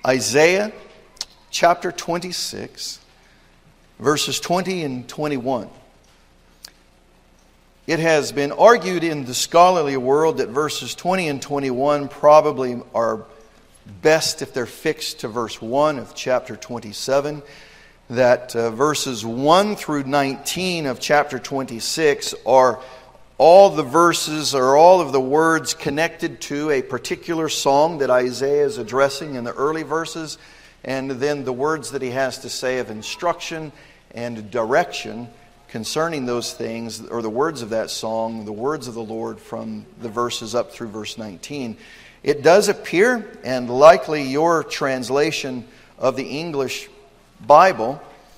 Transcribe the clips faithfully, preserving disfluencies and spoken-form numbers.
Isaiah chapter twenty-six, verses twenty and twenty-one. It has been argued in the scholarly world that verses twenty and twenty-one probably are best if they're fixed to verse one of chapter twenty-seven. That uh, verses one through nineteen of chapter twenty-six are all the verses or all of the words connected to a particular song that Isaiah is addressing in the early verses, and then the words that he has to say of instruction and direction concerning those things, or the words of that song, the words of the Lord from the verses up through verse nineteen. It does appear, and likely your translation of the English Bible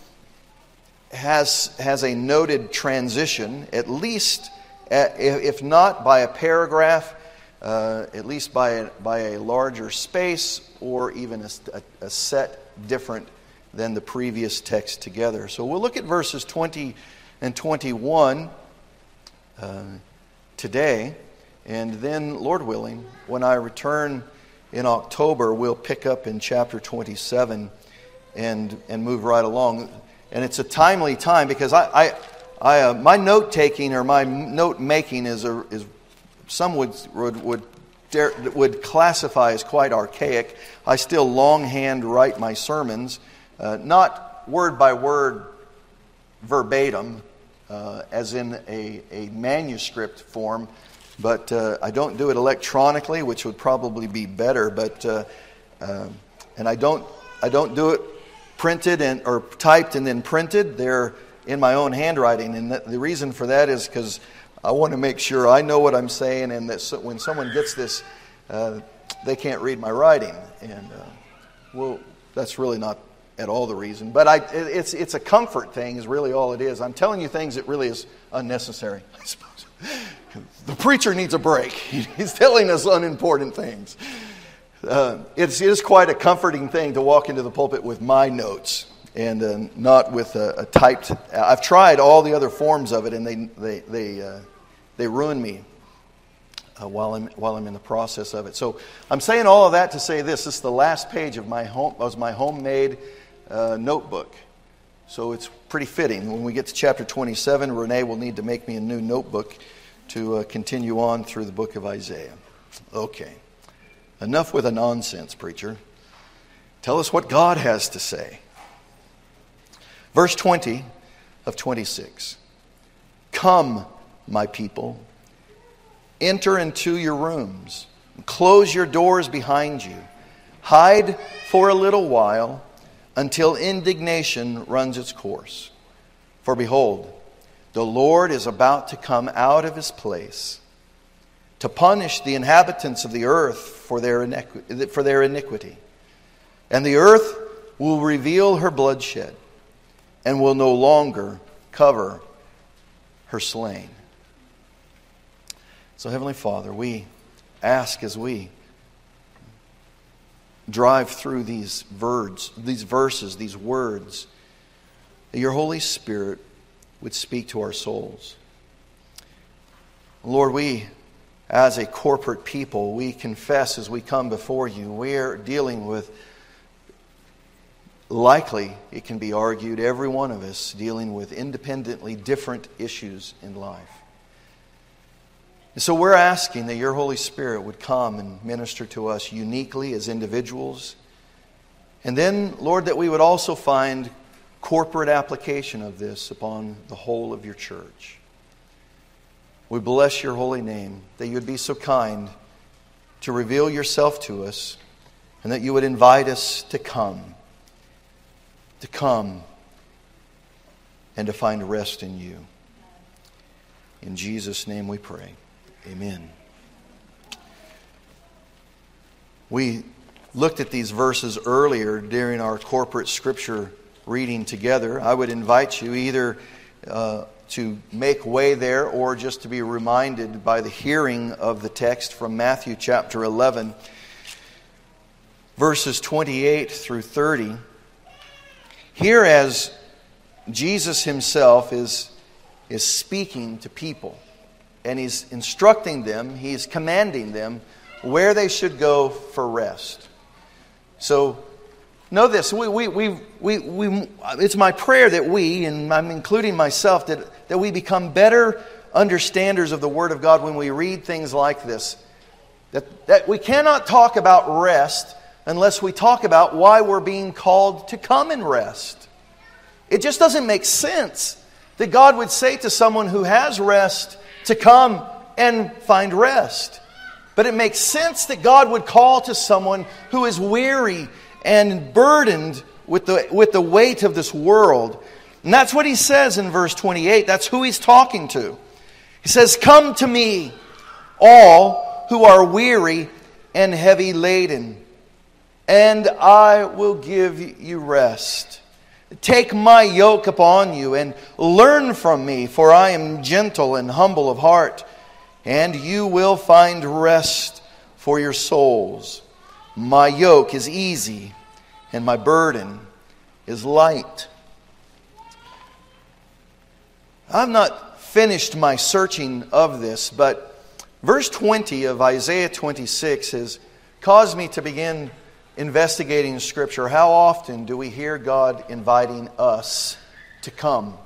has, has a noted transition, at least, if not by a paragraph, uh, at least by a, by a larger space, or even a, a set different than the previous text together. So we'll look at verses twenty and twenty-one uh, today, and then, Lord willing, when I return in October, we'll pick up in chapter twenty-seven and and move right along. And it's a timely time because I, I, I uh, my note taking or my note making is a, is some would would would, dare, would classify as quite archaic. I still longhand write my sermons, uh, not word by word, verbatim, uh, as in a, a manuscript form, but uh, I don't do it electronically, which would probably be better. But uh, uh, and I don't I don't do it printed and or typed and then printed. They're in my own handwriting, and the reason for that is because I want to make sure I know what I'm saying, and that so when someone gets this, uh, they can't read my writing. And uh, well, that's really not at all the reason. But I, it's it's a comfort thing is really all it is. I'm telling you things that really is unnecessary, I suppose. The preacher needs a break. He's telling us unimportant things. Uh, it's, it is quite a comforting thing to walk into the pulpit with my notes and uh, not with a, a typed. I've tried all the other forms of it, and they they they uh, they ruin me uh, while I'm while I'm in the process of it. So I'm saying all of that to say this: this is the last page of my home was my homemade uh, notebook. So it's pretty fitting. When we get to chapter twenty-seven, Renee will need to make me a new notebook to uh, continue on through the book of Isaiah. Okay. Enough with the nonsense, preacher. Tell us what God has to say. Verse twenty of twenty-six. Come, my people, enter into your rooms, close your doors behind you. Hide for a little while until indignation runs its course. For behold, the Lord is about to come out of his place to punish the inhabitants of the earth for their iniqu- for their iniquity. And the earth will reveal her bloodshed and will no longer cover her slain. So, Heavenly Father, we ask as we drive through these words, these verses, these words, that your Holy Spirit would speak to our souls. Lord, we, as a corporate people, we confess as we come before you, we are dealing with, likely, it can be argued, every one of us dealing with independently different issues in life. And so we're asking that your Holy Spirit would come and minister to us uniquely as individuals. And then, Lord, that we would also find corporate application of this upon the whole of your church. We bless your holy name, that you would be so kind to reveal yourself to us, and that you would invite us to come, to come and to find rest in you. In Jesus' name we pray. Amen. We looked at these verses earlier during our corporate scripture reading together. I would invite you either uh, to make way there or just to be reminded by the hearing of the text from Matthew chapter eleven, verses twenty-eight through thirty. Here, as Jesus himself is, is speaking to people, and he's instructing them, he's commanding them where they should go for rest. So know this, we, we, we, we, we, it's my prayer that we, and I'm including myself, that, that we become better understanders of the Word of God when we read things like this. That, that we cannot talk about rest unless we talk about why we're being called to come and rest. It just doesn't make sense that God would say to someone who has rest to come and find rest. But it makes sense that God would call to someone who is weary and burdened with the, with the weight of this world. And that's what he says in verse twenty-eight. That's who he's talking to. He says, "Come to me, all who are weary and heavy laden, and I will give you rest. Take my yoke upon you and learn from me, for I am gentle and humble of heart, and you will find rest for your souls. My yoke is easy and my burden is light." I've not finished my searching of this, but verse twenty of Isaiah twenty-six has caused me to begin investigating Scripture. How often do we hear God inviting us to come?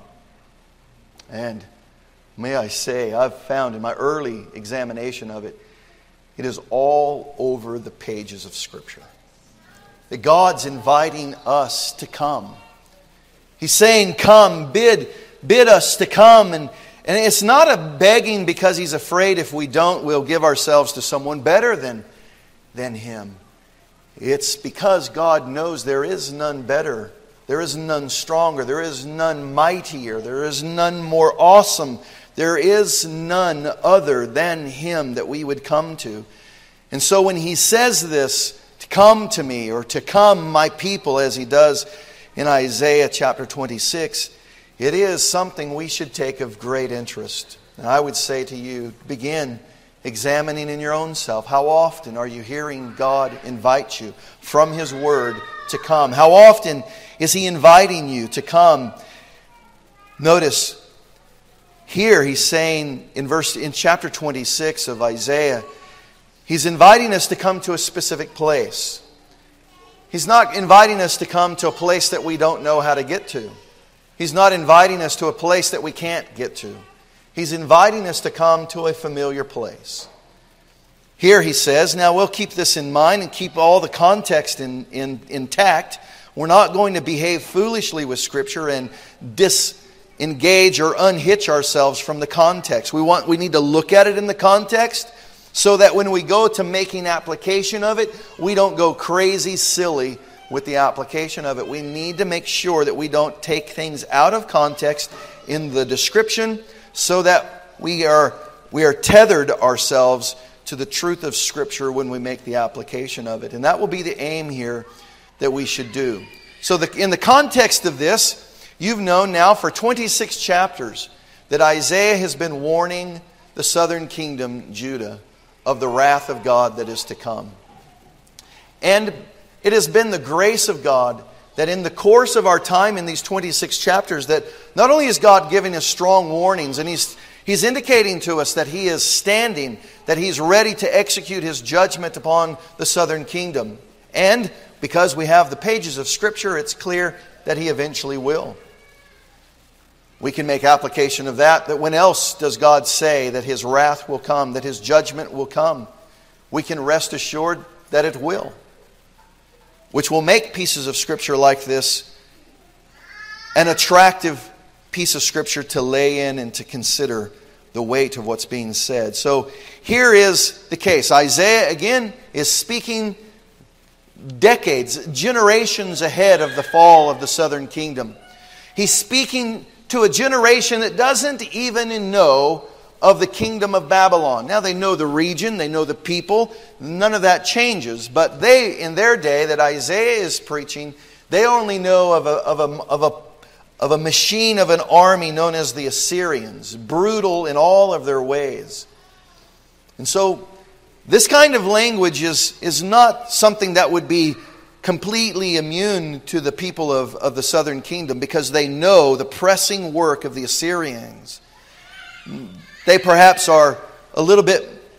And may I say, I've found in my early examination of it, it is all over the pages of Scripture. That God's inviting us to come. He's saying, "Come," bid, bid us to come. And, and it's not a begging because He's afraid if we don't, we'll give ourselves to someone better than, than Him. It's because God knows there is none better. There is none stronger. There is none mightier. There is none more awesome. There is none other than Him that we would come to. And so when He says this, to come to me, or to come my people, as He does in Isaiah chapter twenty-six, it is something we should take of great interest. And I would say to you, begin examining in your own self. How often are you hearing God invite you from His Word to come? How often is He inviting you to come? Notice here He's saying in verse in chapter twenty-six of Isaiah, He's inviting us to come to a specific place. He's not inviting us to come to a place that we don't know how to get to. He's not inviting us to a place that we can't get to. He's inviting us to come to a familiar place. Here He says, now we'll keep this in mind and keep all the context in, in, intact. We're not going to behave foolishly with Scripture and disengage or unhitch ourselves from the context. We want, we need to look at it in the context so that when we go to making application of it, we don't go crazy silly with the application of it. We need to make sure that we don't take things out of context in the description, so that we are we are tethered ourselves to the truth of Scripture when we make the application of it. And that will be the aim here that we should do. So the, in the context of this, you've known now for twenty-six chapters that Isaiah has been warning the southern kingdom, Judah, of the wrath of God that is to come. And it has been the grace of God that in the course of our time in these twenty-six chapters, that not only is God giving us strong warnings, and He's He's indicating to us that He is standing, that He's ready to execute His judgment upon the southern kingdom. And because we have the pages of Scripture, it's clear that He eventually will. We can make application of that, that when else does God say that His wrath will come, that His judgment will come? We can rest assured that it will. Which will make pieces of Scripture like this an attractive piece of Scripture to lay in and to consider the weight of what's being said. So here is the case. Isaiah, again, is speaking decades, generations ahead of the fall of the southern kingdom. He's speaking to a generation that doesn't even know of the kingdom of Babylon. Now they know the region, they know the people, none of that changes. But they, in their day that Isaiah is preaching, they only know of a, of a, of a, of a machine of an army known as the Assyrians, brutal in all of their ways. And so this kind of language is, is not something that would be completely immune to the people of, of the southern kingdom, because they know the pressing work of the Assyrians. They perhaps are a little bit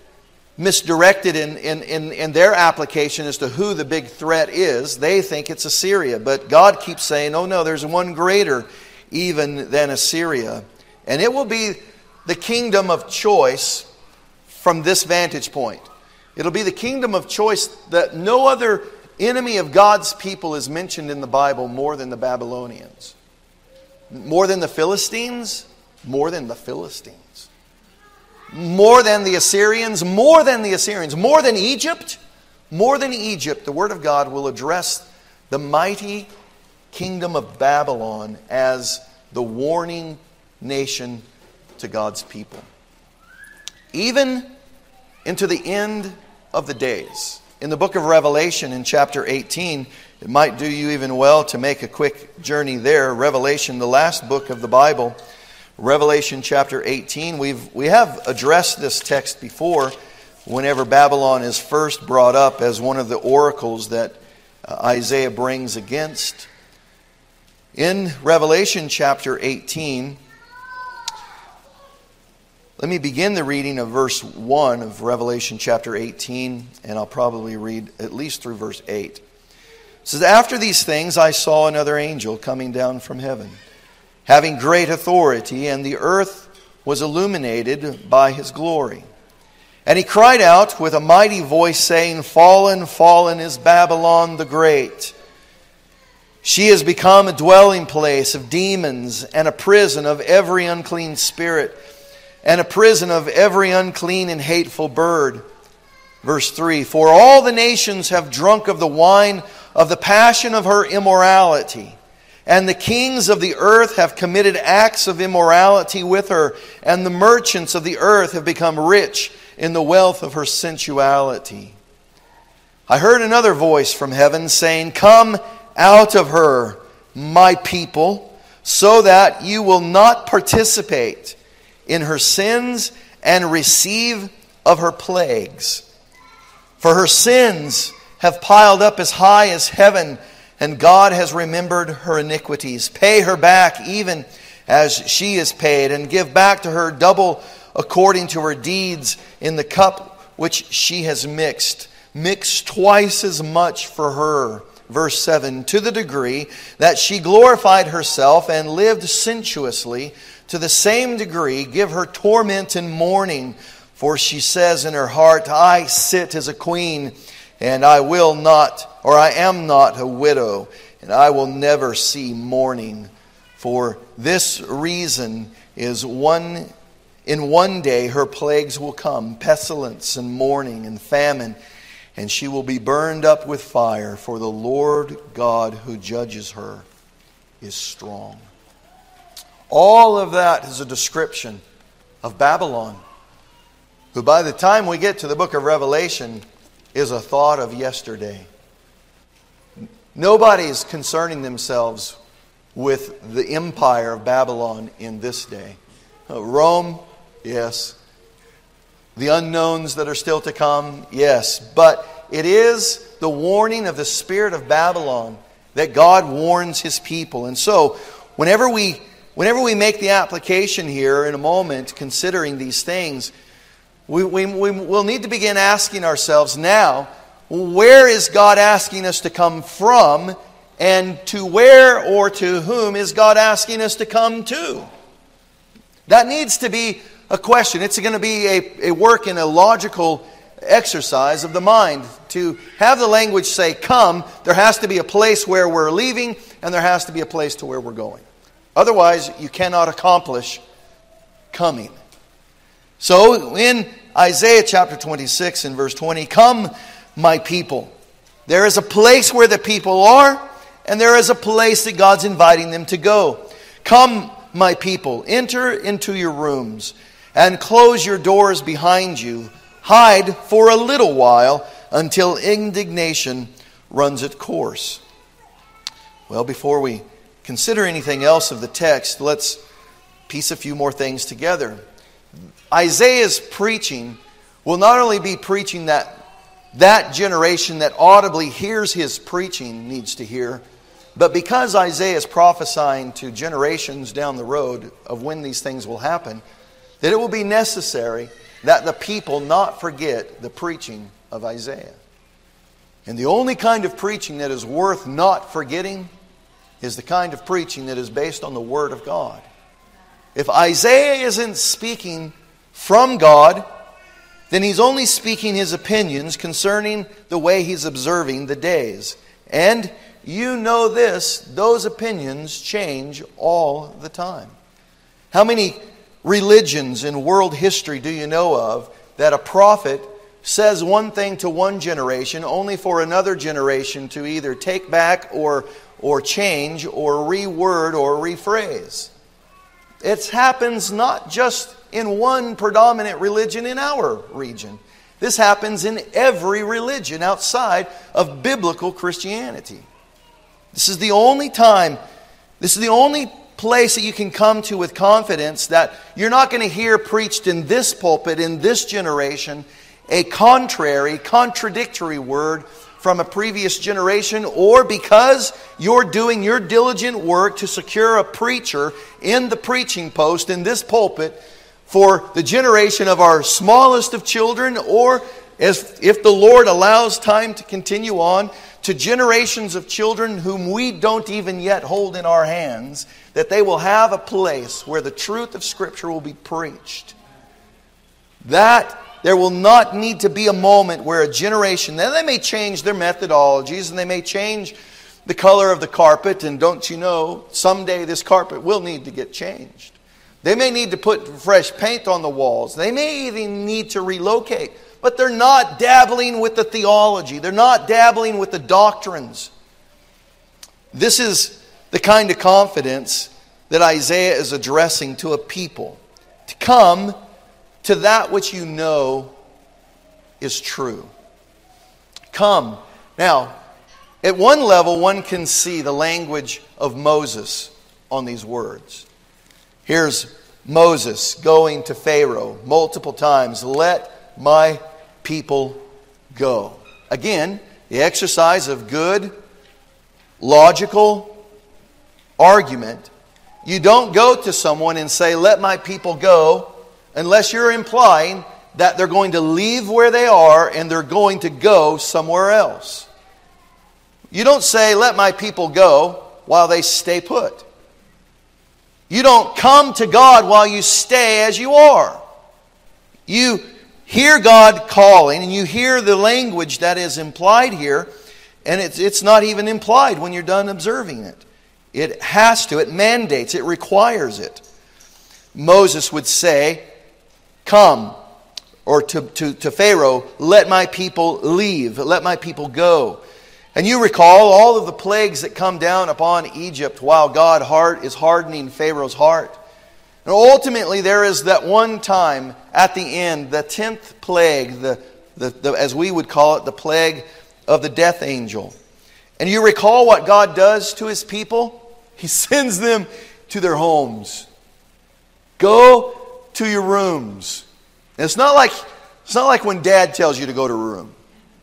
misdirected in, in, in, in their application as to who the big threat is. They think it's Assyria. But God keeps saying, oh no, there's one greater even than Assyria. And it will be the kingdom of choice from this vantage point. It'll be the kingdom of choice that no other enemy of God's people is mentioned in the Bible more than the Babylonians. More than the Philistines, more than the Philistines. More than the Assyrians, more than the Assyrians. More than Egypt, more than Egypt. The Word of God will address the mighty kingdom of Babylon as the warning nation to God's people. Even into the end of the days. In the book of Revelation in chapter eighteen, it might do you even well to make a quick journey there. Revelation, the last book of the Bible. Revelation chapter eighteen. We've, we have addressed this text before whenever Babylon is first brought up as one of the oracles that uh, Isaiah brings against. In Revelation chapter eighteen, let me begin the reading of verse one of Revelation chapter eighteen, and I'll probably read at least through verse eight. It says, "After these things I saw another angel coming down from heaven, having great authority, and the earth was illuminated by his glory. And he cried out with a mighty voice, saying, 'Fallen, fallen is Babylon the Great. She has become a dwelling place of demons, and a prison of every unclean spirit, and a prison of every unclean and hateful bird.'" Verse three, "For all the nations have drunk of the wine of the passion of her immorality. And the kings of the earth have committed acts of immorality with her, and the merchants of the earth have become rich in the wealth of her sensuality. I heard another voice from heaven saying, 'Come out of her, my people, so that you will not participate in her sins and receive of her plagues. For her sins have piled up as high as heaven, and God has remembered her iniquities. Pay her back even as she is paid, and give back to her double according to her deeds in the cup which she has mixed. Mix twice as much for her." Verse seven, "To the degree that she glorified herself and lived sensuously, to the same degree give her torment and mourning. For she says in her heart, 'I sit as a queen, and I will not, or I am not a widow, and I will never see mourning.' For this reason is one in one day her plagues will come, pestilence and mourning and famine, and she will be burned up with fire, for the Lord God who judges her is strong." All of that is a description of Babylon, who by the time we get to the book of Revelation is a thought of yesterday. Nobody's concerning themselves with the empire of Babylon in this day. Uh, Rome, yes. The unknowns that are still to come, yes. But it is the warning of the spirit of Babylon that God warns His people. And so, whenever we whenever we make the application here in a moment, considering these things, we, we, we will need to begin asking ourselves now, where is God asking us to come from, and to where or to whom is God asking us to come to? That needs to be a question. It's going to be a, a work in a logical exercise of the mind. To have the language say come, there has to be a place where we're leaving, and there has to be a place to where we're going. Otherwise, you cannot accomplish coming. So, in Isaiah chapter twenty-six and verse twenty, "Come, my people." There is a place where the people are, and there is a place that God's inviting them to go. "Come, my people, enter into your rooms, and close your doors behind you. Hide for a little while until indignation runs its course." Well, before we consider anything else of the text, let's piece a few more things together. Isaiah's preaching will not only be preaching that that generation that audibly hears his preaching needs to hear, but because Isaiah is prophesying to generations down the road of when these things will happen, that it will be necessary that the people not forget the preaching of Isaiah. And the only kind of preaching that is worth not forgetting is the kind of preaching that is based on the Word of God. If Isaiah isn't speaking from God, then he's only speaking his opinions concerning the way he's observing the days. And you know this, those opinions change all the time. How many religions in world history do you know of that a prophet says one thing to one generation only for another generation to either take back or, or change or reword or rephrase? It happens not just in one predominant religion in our region. This happens in every religion outside of biblical Christianity. This is the only time, this is the only place that you can come to with confidence that you're not going to hear preached in this pulpit, in this generation, a contrary, contradictory word from a previous generation, or because you're doing your diligent work to secure a preacher in the preaching post in this pulpit for the generation of our smallest of children, or as if the Lord allows time to continue on, to generations of children whom we don't even yet hold in our hands, that they will have a place where the truth of Scripture will be preached. That there will not need to be a moment where a generation, now they may change their methodologies and they may change the color of the carpet, and don't you know, someday this carpet will need to get changed. They may need to put fresh paint on the walls. They may even need to relocate. But they're not dabbling with the theology. They're not dabbling with the doctrines. This is the kind of confidence that Isaiah is addressing to a people. To come to that which you know is true. Come. Now, at one level, one can see the language of Moses on these words. Here's Moses going to Pharaoh multiple times. Let my people go. Again, the exercise of good, logical argument. You don't go to someone and say, let my people go, unless you're implying that they're going to leave where they are and they're going to go somewhere else. You don't say, let my people go, while they stay put. You don't come to God while you stay as you are. You hear God calling, and you hear the language that is implied here, and it's, it's not even implied when you're done observing it. It has to, it mandates, it requires it. Moses would say, come, or to, to, to Pharaoh, let my people leave, let my people go. And you recall all of the plagues that come down upon Egypt while God heart is hardening Pharaoh's heart. And ultimately there is that one time at the end, the tenth plague, the, the, the, as we would call it, the plague of the death angel. And you recall what God does to His people? He sends them to their homes. Go to your rooms. And it's not like it's not like when Dad tells you to go to a room.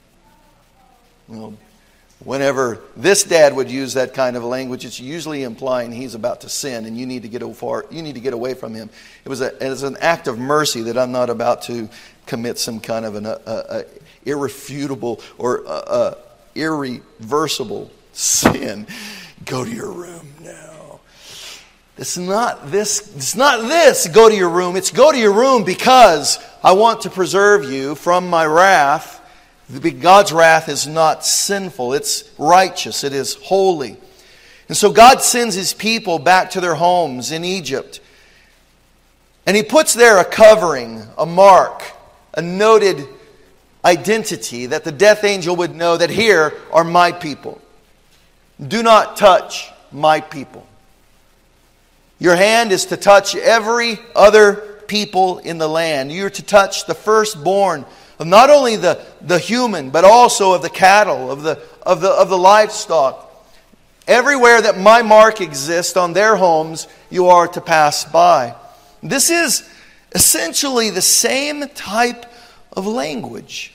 You know, whenever this dad would use that kind of language, it's usually implying he's about to sin and you need to get far, you need to get away from him. It was, a, it was an act of mercy that I'm not about to commit some kind of an a, a irrefutable or a, a irreversible sin. Go to your room now. It's not this. It's not this. Go to your room. It's go to your room because I want to preserve you from my wrath. God's wrath is not sinful. It's righteous. It is holy. And so God sends His people back to their homes in Egypt. And He puts there a covering, a mark, a noted identity that the death angel would know that here are my people. Do not touch my people. Your hand is to touch every other people in the land. You're to touch the firstborn of not only the, the human, but also of the cattle, of the, of the, of the livestock. Everywhere that my mark exists on their homes, you are to pass by. This is essentially the same type of language.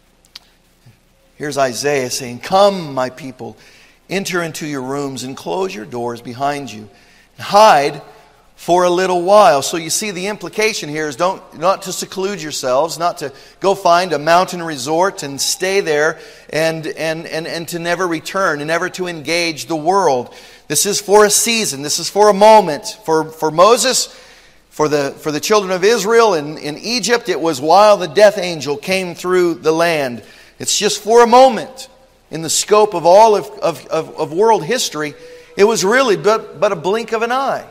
Here's Isaiah saying, come, my people, enter into your rooms and close your doors behind you. Hide for a little while. So you see the implication here is don't not to seclude yourselves, not to go find a mountain resort and stay there and and and, and to never return and never to engage the world. This is for a season. This is for a moment. For for Moses, for the for the children of Israel in, in Egypt, it was while the death angel came through the land. It's just for a moment. In the scope of all of, of, of, of world history, it was really but, but a blink of an eye.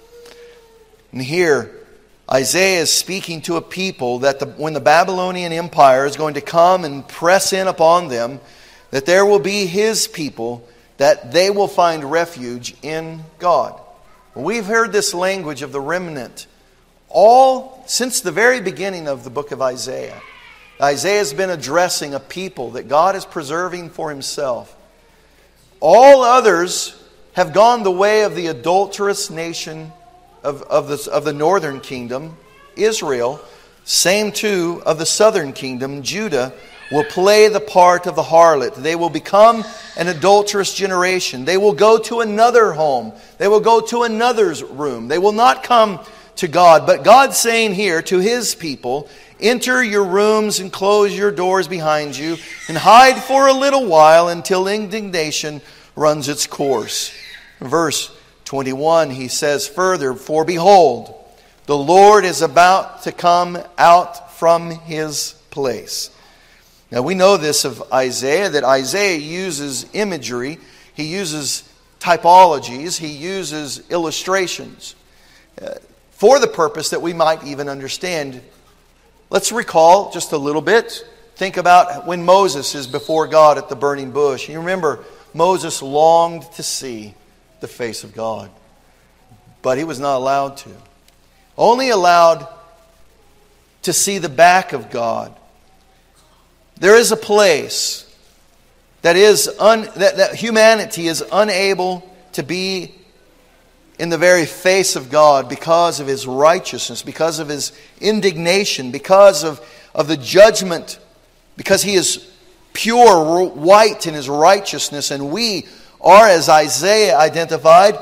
And here, Isaiah is speaking to a people that the, when the Babylonian Empire is going to come and press in upon them, that there will be His people, that they will find refuge in God. We've heard this language of the remnant all since the very beginning of the book of Isaiah. Isaiah has been addressing a people that God is preserving for Himself. All others have gone the way of the adulterous nation of, of, the, of the northern kingdom, Israel. Same too of the southern kingdom, Judah, will play the part of the harlot. They will become an adulterous generation. They will go to another home. They will go to another's room. They will not come to God. But God's saying here to His people, enter your rooms and close your doors behind you and hide for a little while until indignation runs its course. Verse twenty-one, he says further, for behold, the Lord is about to come out from His place. Now we know this of Isaiah, that Isaiah uses imagery, he uses typologies, he uses illustrations uh, for the purpose that we might even understand. Let's recall just a little bit. Think about when Moses is before God at the burning bush. You remember, Moses longed to see the face of God, but he was not allowed to. Only allowed to see the back of God. There is a place that is un, that, that humanity is unable to be in the very face of God because of His righteousness, because of His indignation, because of, of the judgment, because He is pure, white in His righteousness, and we are, as Isaiah identified,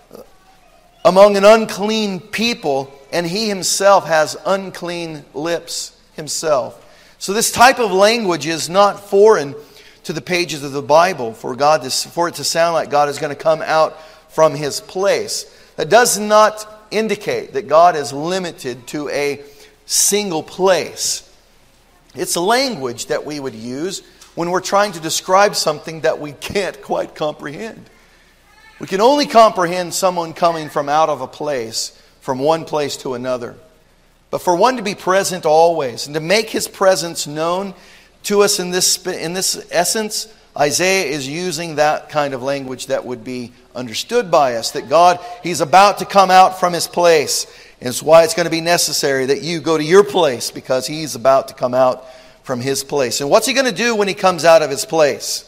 among an unclean people, and He Himself has unclean lips Himself. So this type of language is not foreign to the pages of the Bible for God to, for it to sound like God is going to come out from His place. That does not indicate that God is limited to a single place. It's a language that we would use when we're trying to describe something that we can't quite comprehend. We can only comprehend someone coming from out of a place, from one place to another. But for one to be present always and to make His presence known to us in this, in this essence, Isaiah is using that kind of language that would be understood by us. That God, He's about to come out from His place. And it's why it's going to be necessary that you go to your place, because He's about to come out from His place. And what's He going to do when He comes out of His place?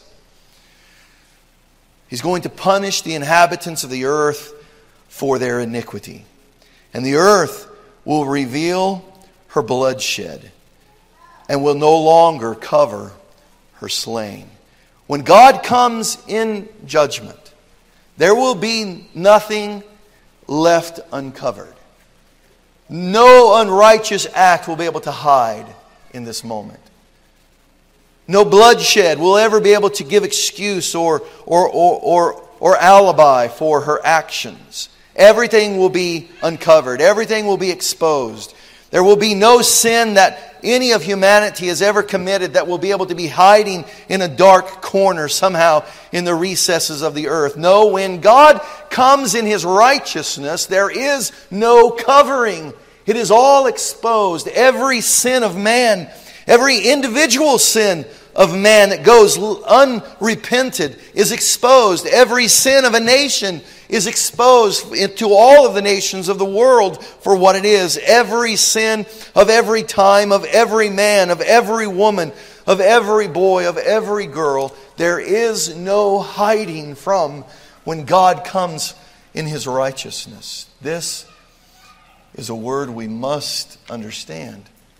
He's going to punish the inhabitants of the earth for their iniquity. And the earth will reveal her bloodshed and will no longer cover her slain. When God comes in judgment, there will be nothing left uncovered. No unrighteous act will be able to hide in this moment. No bloodshed will ever be able to give excuse or, or, or, or, or alibi for her actions. Everything will be uncovered. Everything will be exposed. There will be no sin that any of humanity has ever committed that will be able to be hiding in a dark corner somehow in the recesses of the earth. No, when God comes in His righteousness, there is no covering. It is all exposed. Every sin of man, every individual sin of man that goes unrepented is exposed. Every sin of a nation is exposed to all of the nations of the world for what it is. Every sin of every time, of every man, of every woman, of every boy, of every girl, there is no hiding from when God comes in His righteousness. This is a word we must understand.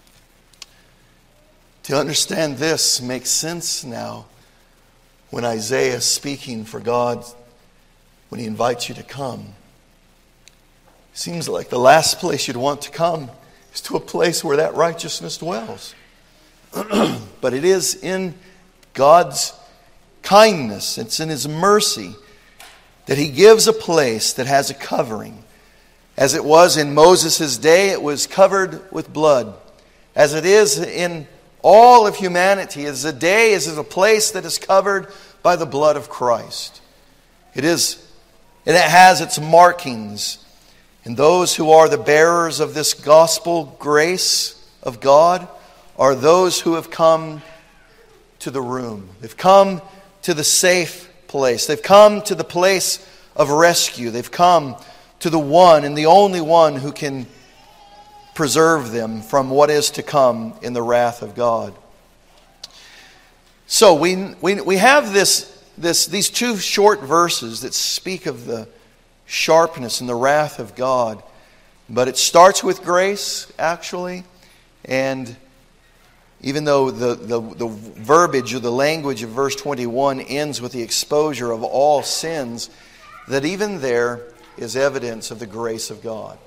To understand this makes sense now when Isaiah is speaking for God, when he invites you to come. Seems like the last place you'd want to come is to a place where that righteousness dwells. But it is in God's kindness, it's in His mercy that He gives a place that has a covering. As it was in Moses' day, it was covered with blood. As it is in all of humanity, as a day is a place that is covered by the blood of Christ. It is, and it has its markings. And those who are the bearers of this gospel grace of God are those who have come to the room. They've come to the safe place. They've come to the place of rescue. They've come to the one and the only one who can preserve them from what is to come in the wrath of God. So we we, we have this, this these two short verses that speak of the sharpness and the wrath of God. But it starts with grace, actually, and even though the, the, the verbiage or the language of verse twenty-one ends with the exposure of all sins, that even there is evidence of the grace of God.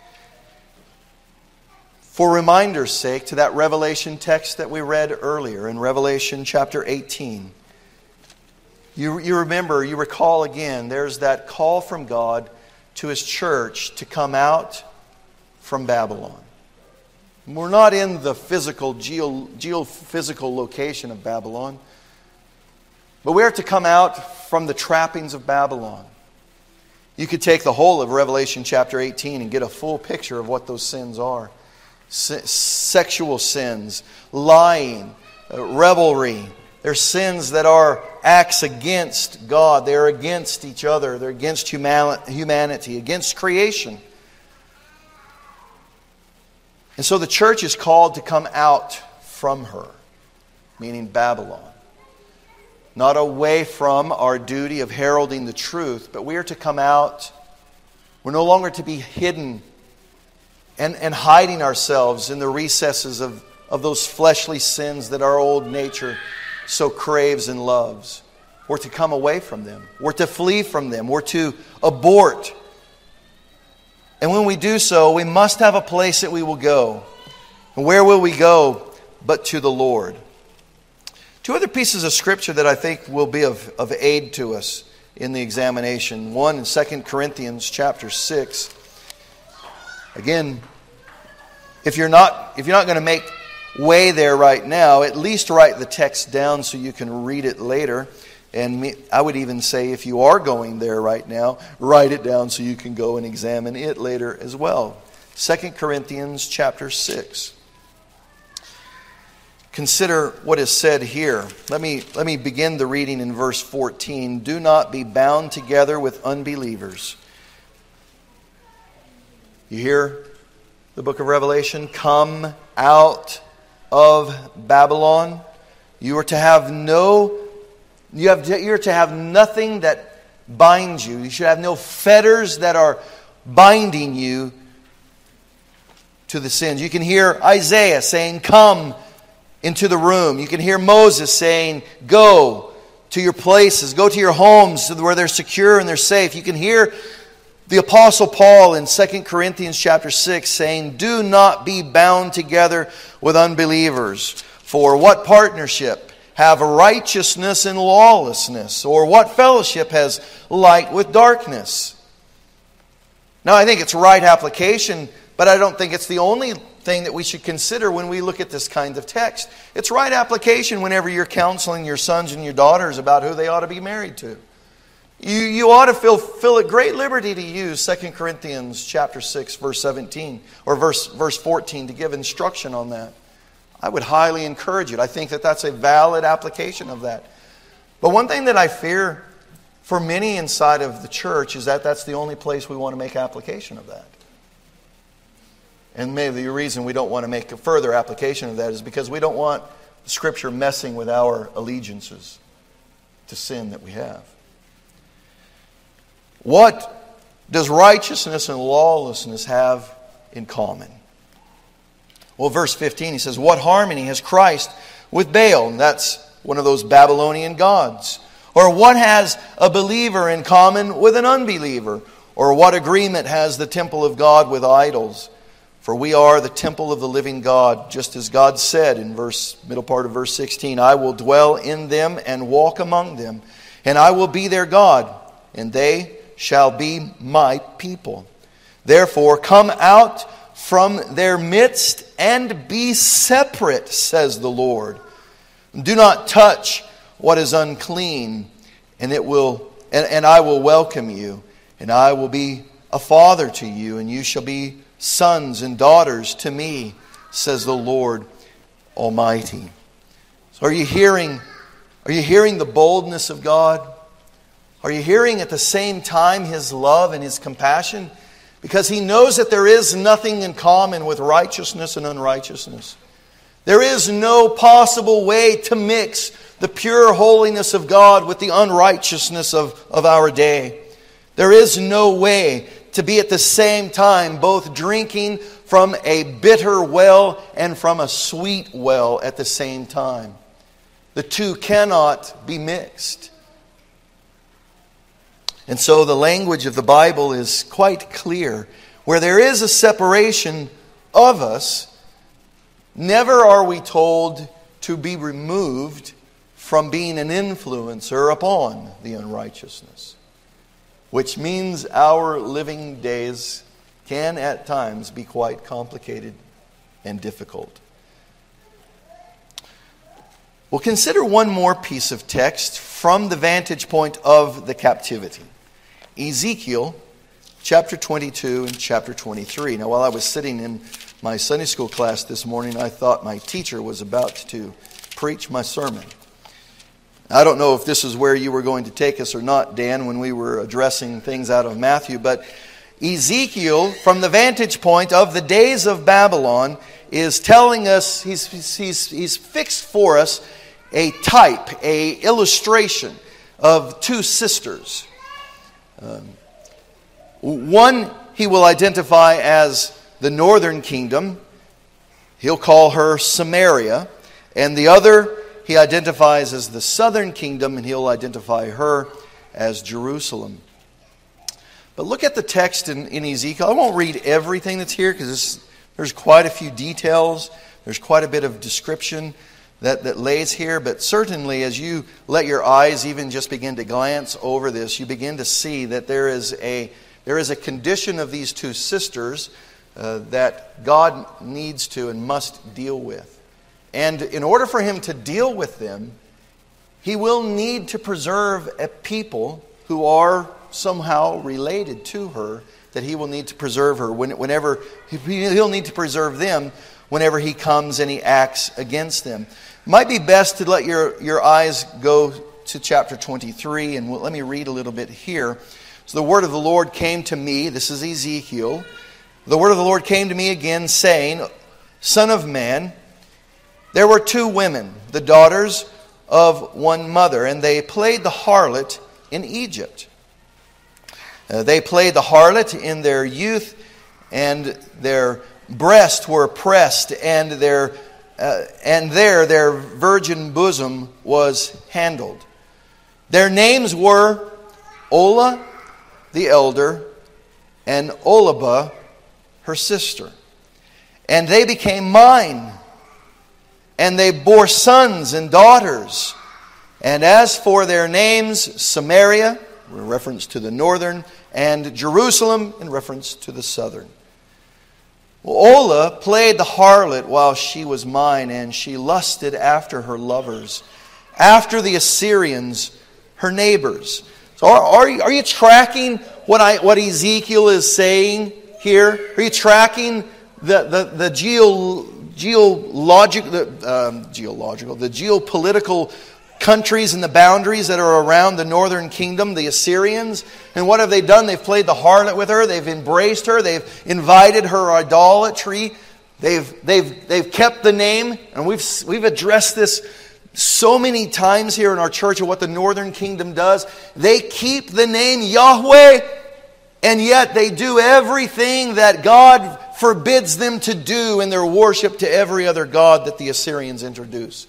For reminder's sake, to that Revelation text that we read earlier in Revelation chapter eighteen, you, you remember, you recall again, there's that call from God to His church to come out from Babylon. We're not in the physical, geo, geophysical location of Babylon, but we are to come out from the trappings of Babylon. You could take the whole of Revelation chapter eighteen and get a full picture of what those sins are. Se- sexual sins, lying, uh, revelry. They're sins that are acts against God. They are against each other. They're against humani- humanity, against creation. And so the church is called to come out from her, meaning Babylon. Not away from our duty of heralding the truth, but we are to come out. We're no longer to be hidden and, and hiding ourselves in the recesses of, of those fleshly sins that our old nature so craves and loves. We're to come away from them. We're to flee from them. We're to abort. And when we do so, we must have a place that we will go. And where will we go but to the Lord? Two other pieces of Scripture that I think will be of, of aid to us in the examination. One in Second Corinthians chapter six. Again, if you're not if you're not going to make way there right now, at least write the text down so you can read it later. And me, I would even say if you are going there right now, write it down so you can go and examine it later as well. Second Corinthians chapter six. Consider what is said here. Let me, let me begin the reading in verse fourteen. Do not be bound together with unbelievers. You hear the book of Revelation? Come out of Babylon. You are to have no, you have to, you're to have nothing that binds you. You should have no fetters that are binding you to the sins. You can hear Isaiah saying, come into the room. You can hear Moses saying, go to your places, go to your homes where they're secure and they're safe. You can hear the Apostle Paul in Second Corinthians chapter six saying, do not be bound together with unbelievers. For what partnership have righteousness and lawlessness? Or what fellowship has light with darkness? Now, I think it's right application, but I don't think it's the only thing that we should consider when we look at this kind of text. It's right application whenever you're counseling your sons and your daughters about who they ought to be married to. You, you ought to feel, feel at great liberty to use Second Corinthians chapter six, verse seventeen, or verse, verse fourteen to give instruction on that. I would highly encourage it. I think that that's a valid application of that. But one thing that I fear for many inside of the church is that that's the only place we want to make application of that. And maybe the reason we don't want to make a further application of that is because we don't want the Scripture messing with our allegiances to sin that we have. What does righteousness and lawlessness have in common? Well, verse fifteen, he says, what harmony has Christ with Baal? And that's one of those Babylonian gods. Or what has a believer in common with an unbeliever? Or what agreement has the temple of God with idols? For we are the temple of the living God, just as God said in verse middle part of verse sixteen, I will dwell in them and walk among them, and I will be their God, and they shall be my people. Therefore, come out from their midst and be separate, says the Lord. Do not touch what is unclean, and it will and, and I will welcome you, and I will be a father to you, and you shall be sons and daughters to me, says the Lord Almighty. So are you hearing, are you hearing the boldness of God? Are you hearing at the same time His love and His compassion? Because He knows that there is nothing in common with righteousness and unrighteousness. There is no possible way to mix the pure holiness of God with the unrighteousness of, of our day. There is no way to be at the same time both drinking from a bitter well and from a sweet well at the same time. The two cannot be mixed. And so the language of the Bible is quite clear. Where there is a separation of us, never are we told to be removed from being an influencer upon the unrighteousness. Which means our living days can at times be quite complicated and difficult. We'll consider one more piece of text from the vantage point of the captivity. Ezekiel chapter twenty-two and chapter twenty-three. Now, while I was sitting in my Sunday school class this morning, I thought my teacher was about to preach my sermon. I don't know if this is where you were going to take us or not, Dan, when we were addressing things out of Matthew, but Ezekiel, from the vantage point of the days of Babylon, is telling us, he's, he's, he's fixed for us a type, a illustration of two sisters. Um, one he will identify as the northern kingdom. He'll call her Samaria. And the other he identifies as the southern kingdom, and he'll identify her as Jerusalem. But look at the text in, in Ezekiel. I won't read everything that's here because there's quite a few details. There's quite a bit of description that, that lays here. But certainly as you let your eyes even just begin to glance over this, you begin to see that there is a, there is a condition of these two sisters uh, that God needs to and must deal with. And in order for Him to deal with them, He will need to preserve a people who are somehow related to her, that He will need to preserve her whenever He'll need to preserve them whenever He comes and He acts against them. It might be best to let your, your eyes go to chapter twenty-three, and let me read a little bit here. So the word of the Lord came to me, this is Ezekiel. The word of the Lord came to me again, saying, Son of man, there were two women, the daughters of one mother, and they played the harlot in Egypt. Uh, they played the harlot in their youth, and their breasts were pressed, and their uh, and there their virgin bosom was handled. Their names were Ola the elder, and Olibah her sister. And they became mine, and they bore sons and daughters. And as for their names, Samaria, in reference to the northern, and Jerusalem, in reference to the southern. Well, Ola played the harlot while she was mine, and she lusted after her lovers, after the Assyrians, her neighbors. So are, are, you, are you tracking what I what Ezekiel is saying here? Are you tracking the the, the geo, geologic, the, um, geological, the geopolitical countries and the boundaries that are around the northern kingdom, the Assyrians? And what have they done? They've played the harlot with her. They've embraced her. They've invited her idolatry. They've they've they've kept the name, and we've we've addressed this so many times here in our church of what the northern kingdom does. They keep the name Yahweh, and yet they do everything that God forbids them to do in their worship to every other god that the Assyrians introduce.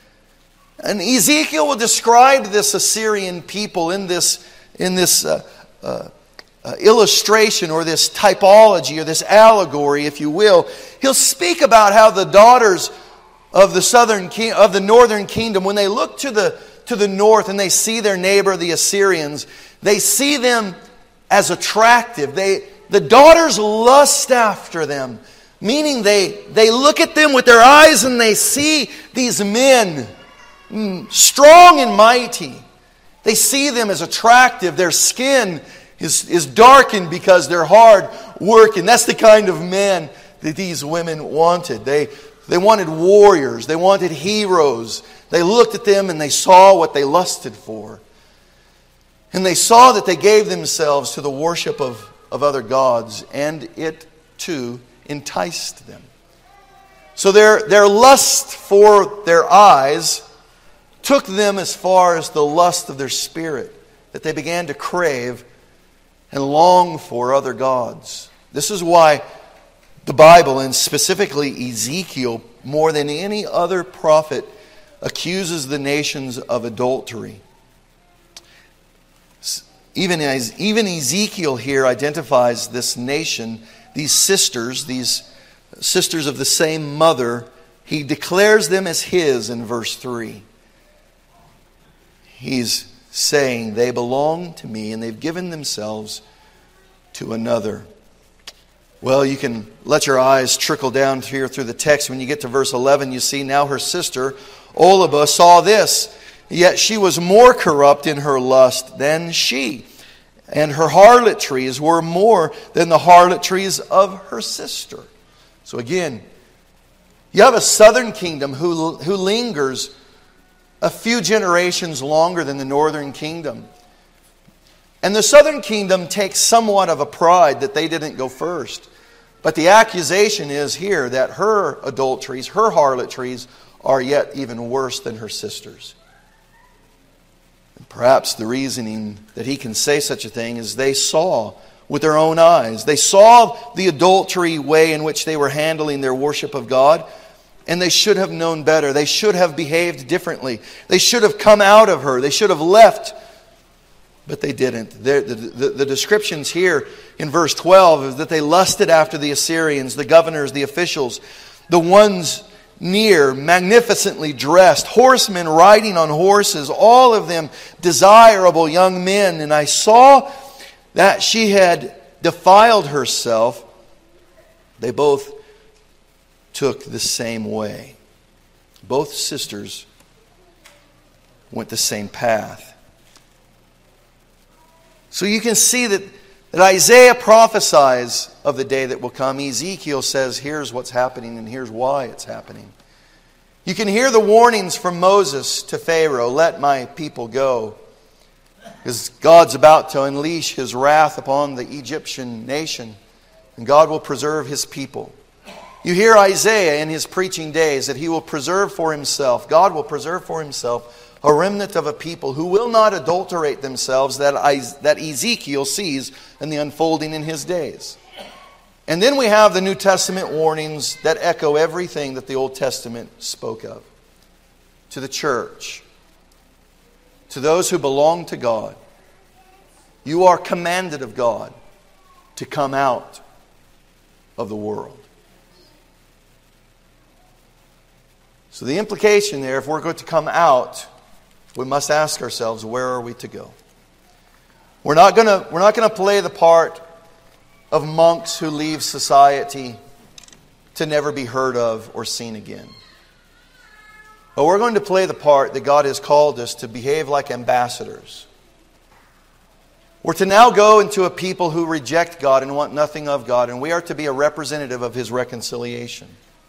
And Ezekiel will describe this Assyrian people in this in this uh, uh, uh, illustration or this typology or this allegory, if you will, he'll speak about how the daughters of the southern king, of the northern kingdom, when they look to the to the north and they see their neighbor, the Assyrians, they see them as attractive. They the daughters lust after them, meaning they they look at them with their eyes and they see these men, mm, strong and mighty. They see them as attractive. Their skin is, is darkened because they're hard working. That's the kind of men that these women wanted. They, they wanted warriors. They wanted heroes. They looked at them and they saw what they lusted for. And they saw that they gave themselves to the worship of, of other gods. And it, too, enticed them. So their, their lust for their eyes took them as far as the lust of their spirit, that they began to crave and long for other gods. This is why the Bible, and specifically Ezekiel, more than any other prophet, accuses the nations of adultery. Even as even Ezekiel here identifies this nation, these sisters, these sisters of the same mother, he declares them as his in verse three. He's saying they belong to me and they've given themselves to another. Well, you can let your eyes trickle down here through the text. When you get to verse eleven, you see now her sister, Oholibah, saw this, yet she was more corrupt in her lust than she. And her harlotries were more than the harlotries of her sister. So again, you have a southern kingdom who, who lingers a few generations longer than the northern kingdom. And the southern kingdom takes somewhat of a pride that they didn't go first. But the accusation is here that her adulteries, her harlotries, are yet even worse than her sisters. And perhaps the reasoning that he can say such a thing is they saw with their own eyes. They saw the adultery way in which they were handling their worship of God. And they should have known better. They should have behaved differently. They should have come out of her. They should have left. But they didn't. The, the, the descriptions here in verse twelve is that they lusted after the Assyrians, the governors, the officials, the ones near, magnificently dressed, horsemen riding on horses, all of them desirable young men. And I saw that she had defiled herself. They both took the same way. Both sisters went the same path. So you can see that, that Isaiah prophesies of the day that will come. Ezekiel says, here's what's happening and here's why it's happening. You can hear the warnings from Moses to Pharaoh, let my people go. Because God's about to unleash His wrath upon the Egyptian nation. And God will preserve His people. You hear Isaiah in his preaching days that he will preserve for himself, God will preserve for himself a remnant of a people who will not adulterate themselves that, that Ezekiel sees in the unfolding in his days. And then we have the New Testament warnings that echo everything that the Old Testament spoke of. To the church, to those who belong to God, you are commanded of God to come out of the world. So the implication there, if we're going to come out, we must ask ourselves, where are we to go? We're not going to, we're not going to play the part of monks who leave society to never be heard of or seen again. But we're going to play the part that God has called us to behave like ambassadors. We're to now go into a people who reject God and want nothing of God, and we are to be a representative of His reconciliation.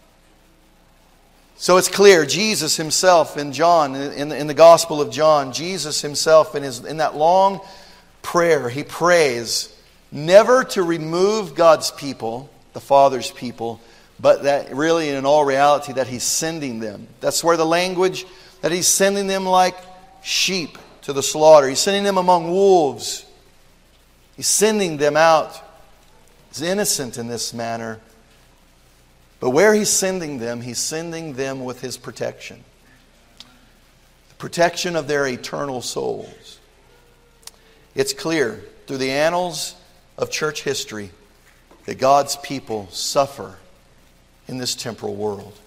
So it's clear, Jesus Himself in John, in the, in the Gospel of John, Jesus Himself in, his, in that long prayer, He prays never to remove God's people, the Father's people, but that really in all reality that He's sending them. That's where the language that He's sending them like sheep to the slaughter. He's sending them among wolves. He's sending them out. He's innocent in this manner. But where He's sending them, He's sending them with His protection. The protection of their eternal souls. It's clear through the annals of church history that God's people suffer in this temporal world.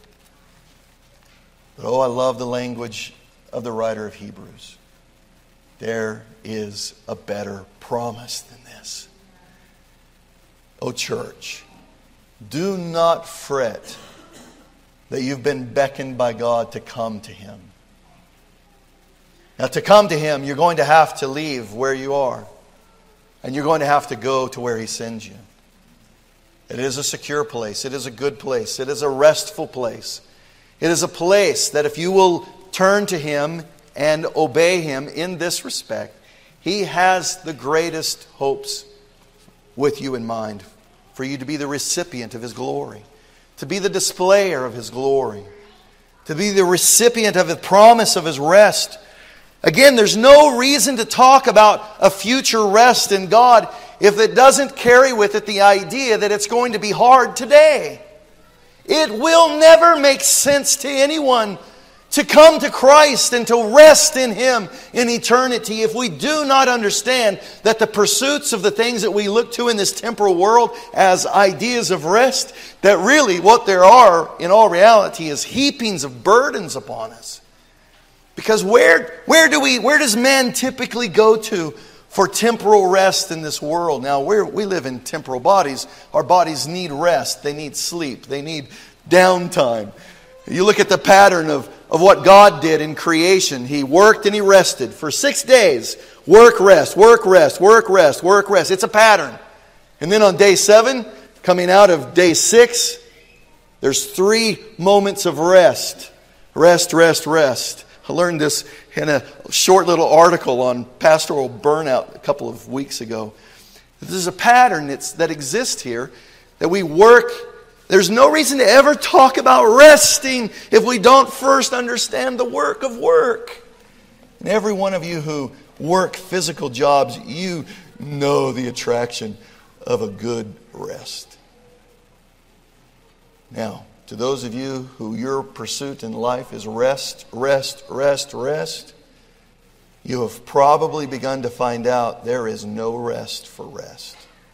But oh, I love the language of the writer of Hebrews. There is a better promise than this. Oh, church, do not fret that you've been beckoned by God to come to Him. Now, to come to Him, you're going to have to leave where you are. And you're going to have to go to where He sends you. It is a secure place. It is a good place. It is a restful place. It is a place that if you will turn to Him and obey Him in this respect, He has the greatest hopes with you in mind for you to be the recipient of His glory, to be the displayer of His glory, to be the recipient of the promise of His rest. Again, there's no reason to talk about a future rest in God if it doesn't carry with it the idea that it's going to be hard today. It will never make sense to anyone to come to Christ and to rest in Him in eternity if we do not understand that the pursuits of the things that we look to in this temporal world as ideas of rest, that really what there are in all reality is heapings of burdens upon us. Because where, where do we, where does man typically go to for temporal rest in this world? Now, we're, we live in temporal bodies. Our bodies need rest. They need sleep. They need downtime. You look at the pattern of, of what God did in creation. He worked and He rested for six days. Work, rest, work, rest, work, rest, work, rest. It's a pattern. And then on day seven, coming out of day six, there's three moments of rest. Rest, rest, rest. I learned this in a short little article on pastoral burnout a couple of weeks ago. There's a pattern that's, that exists here, that we work. There's no reason to ever talk about resting if we don't first understand the work of work. And every one of you who work physical jobs, you know the attraction of a good rest. Now, to those of you who your pursuit in life is rest, rest, rest, rest, you have probably begun to find out there is no rest for rest.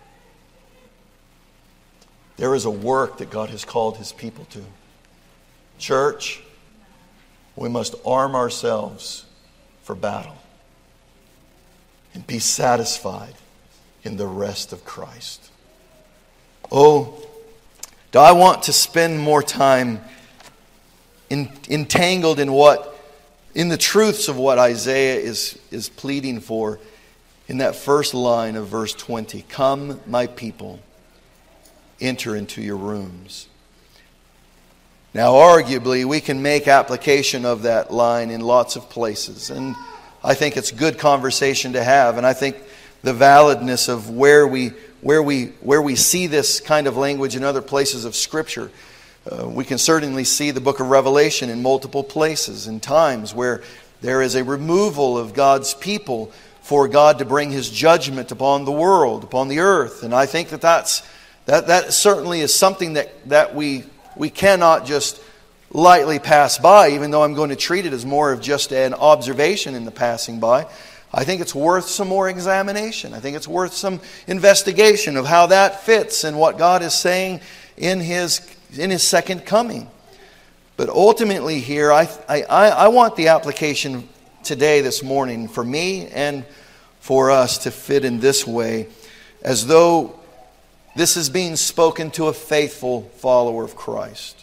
There is a work that God has called His people to. Church, we must arm ourselves for battle and be satisfied in the rest of Christ. Oh, do I want to spend more time in, entangled in what, in the truths of what Isaiah is, is pleading for in that first line of verse twenty. Come, my people, enter into your rooms. Now, arguably, we can make application of that line in lots of places. And I think it's good conversation to have. And I think the validness of where we Where we where we see this kind of language in other places of Scripture. Uh, we can certainly see the book of Revelation in multiple places and times where there is a removal of God's people for God to bring His judgment upon the world, upon the earth. And I think that that's, that, that certainly is something that, that we, we cannot just lightly pass by, even though I'm going to treat it as more of just an observation in the passing by. I think it's worth some more examination. I think it's worth some investigation of how that fits and what God is saying in His in His second coming. But ultimately here, I, I, I want the application today, this morning, for me and for us to fit in this way, as though this is being spoken to a faithful follower of Christ.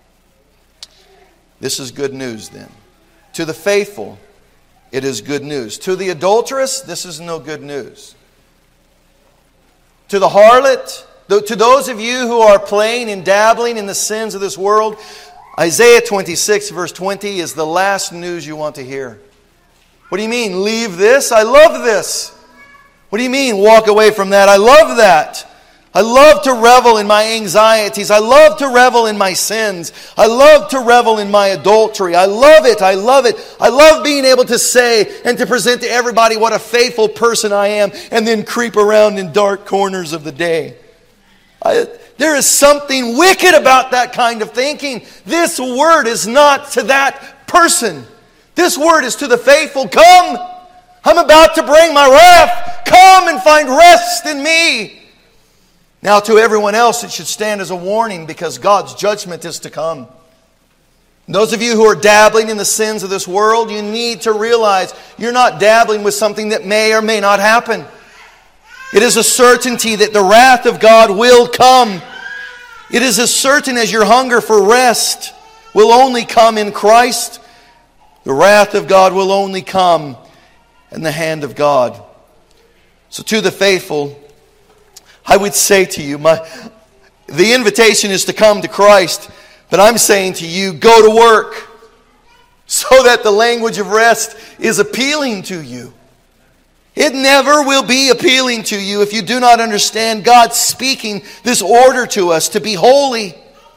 This is good news then. To the faithful, it is good news. To the adulteress, this is no good news. To the harlot, to those of you who are playing and dabbling in the sins of this world, Isaiah twenty-six verse twenty is the last news you want to hear. What do you mean, leave this? I love this. What do you mean, walk away from that? I love that. I love to revel in my anxieties. I love to revel in my sins. I love to revel in my adultery. I love it. I love it. I love being able to say and to present to everybody what a faithful person I am and then creep around in dark corners of the day. I, there is something wicked about that kind of thinking. This word is not to that person. This word is to the faithful. Come, I'm about to bring my wrath. Come and find rest in me. Now to everyone else it should stand as a warning, because God's judgment is to come. Those of you who are dabbling in the sins of this world, you need to realize you're not dabbling with something that may or may not happen. It is a certainty that the wrath of God will come. It is as certain as your hunger for rest will only come in Christ. The wrath of God will only come in the hand of God. So to the faithful, I would say to you, my, the invitation is to come to Christ. But I'm saying to you, go to work so that the language of rest is appealing to you. It never will be appealing to you if you do not understand God speaking this order to us to be holy.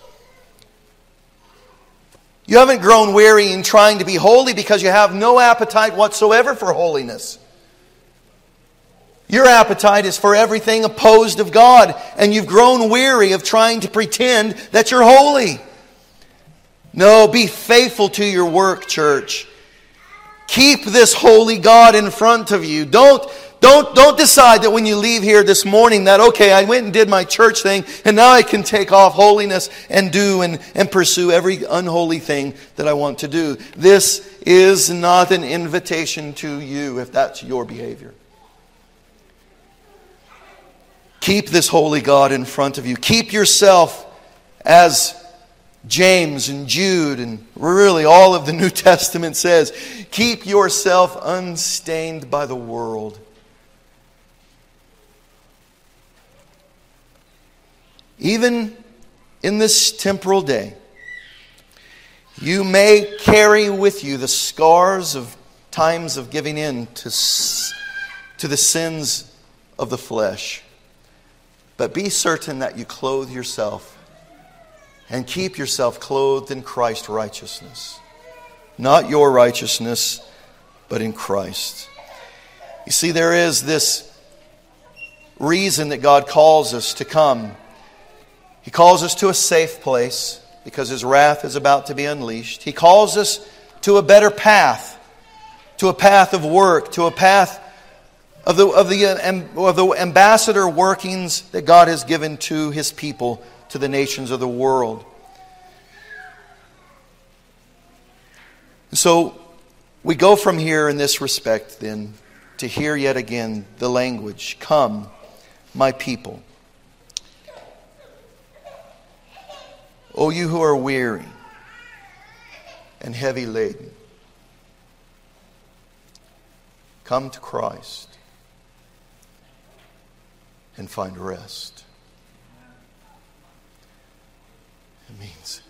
You haven't grown weary in trying to be holy because you have no appetite whatsoever for holiness. Your appetite is for everything opposed of God, and you've grown weary of trying to pretend that you're holy. No, be faithful to your work, church. Keep this holy God in front of you. Don't, don't, don't decide that when you leave here this morning that, okay, I went and did my church thing and now I can take off holiness and do and, and pursue every unholy thing that I want to do. This is not an invitation to you if that's your behavior. Keep this holy God in front of you. Keep yourself as James and Jude and really all of the New Testament says, keep yourself unstained by the world. Even in this temporal day, you may carry with you the scars of times of giving in to, to the sins of the flesh. But be certain that you clothe yourself and keep yourself clothed in Christ's righteousness. Not your righteousness, but in Christ. You see, there is this reason that God calls us to come. He calls us to a safe place because His wrath is about to be unleashed. He calls us to a better path, to a path of work, to a path of the, of the, of the ambassador workings that God has given to His people, to the nations of the world. So we go from here in this respect then to hear yet again the language, come, my people. O you who are weary and heavy laden, come to Christ and find rest. It means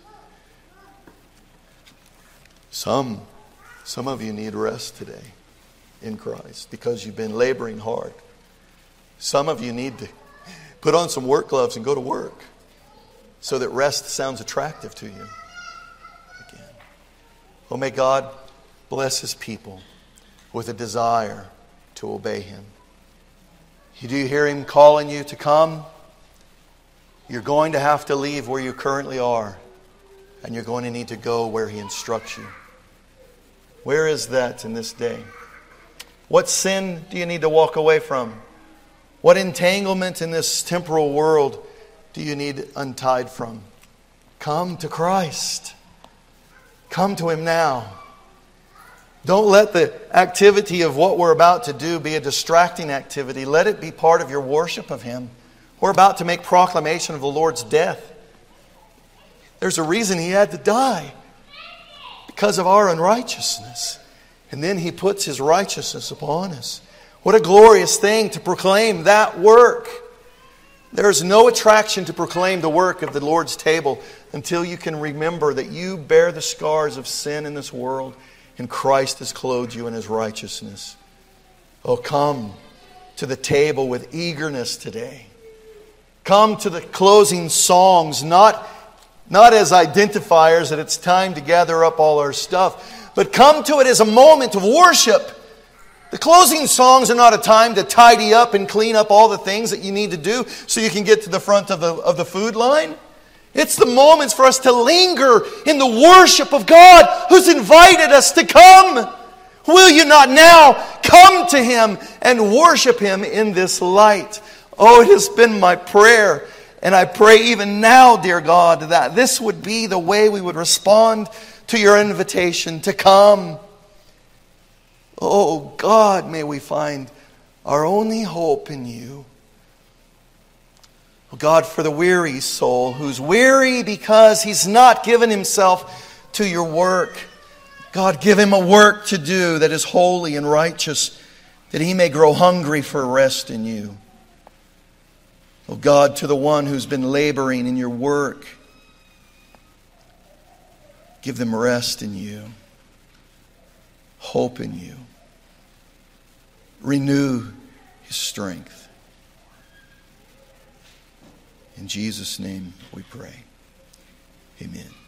some, some of you need rest today in Christ because you've been laboring hard. Some of you need to put on some work gloves and go to work so that rest sounds attractive to you again. Oh, may God bless His people with a desire to obey Him. You do hear Him calling you to come? You're going to have to leave where you currently are, and you're going to need to go where He instructs you. Where is that in this day? What sin do you need to walk away from? What entanglement in this temporal world do you need untied from? Come to Christ. Come to Him now. Don't let the activity of what we're about to do be a distracting activity. Let it be part of your worship of Him. We're about to make proclamation of the Lord's death. There's a reason He had to die. Because of our unrighteousness. And then He puts His righteousness upon us. What a glorious thing to proclaim that work. There is no attraction to proclaim the work of the Lord's table until you can remember that you bear the scars of sin in this world and Christ has clothed you in His righteousness. Oh, come to the table with eagerness today. Come to the closing songs, not, not as identifiers that it's time to gather up all our stuff, but come to it as a moment of worship. The closing songs are not a time to tidy up and clean up all the things that you need to do so you can get to the front of the, of the food line. It's the moments for us to linger in the worship of God who's invited us to come. Will you not now come to Him and worship Him in this light? Oh, it has been my prayer, and I pray even now, dear God, that this would be the way we would respond to your invitation to come. Oh, God, may we find our only hope in you. Oh, God, for the weary soul, who's weary because he's not given himself to your work, God, give him a work to do that is holy and righteous, that he may grow hungry for rest in you. Oh God, to the one who's been laboring in your work, give them rest in you, hope in you. Renew his strength. In Jesus' name we pray. Amen.